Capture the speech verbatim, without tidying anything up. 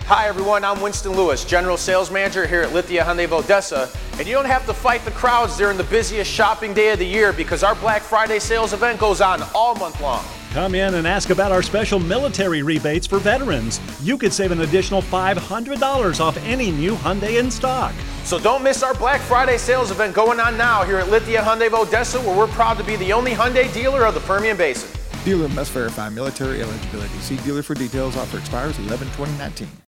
Hi everyone, I'm Winston Lewis, General Sales Manager here at Lithia Hyundai of Odessa, and you don't have to fight the crowds during the busiest shopping day of the year because our Black Friday sales event goes on all month long. Come in and ask about our special military rebates for veterans. You could save an additional five hundred dollars off any new Hyundai in stock. So don't miss our Black Friday sales event going on now here at Lithia Hyundai of Odessa, where we're proud to be the only Hyundai dealer of the Permian Basin. Dealer must verify military eligibility. See dealer for details. Offer expires eleven twenty nineteen.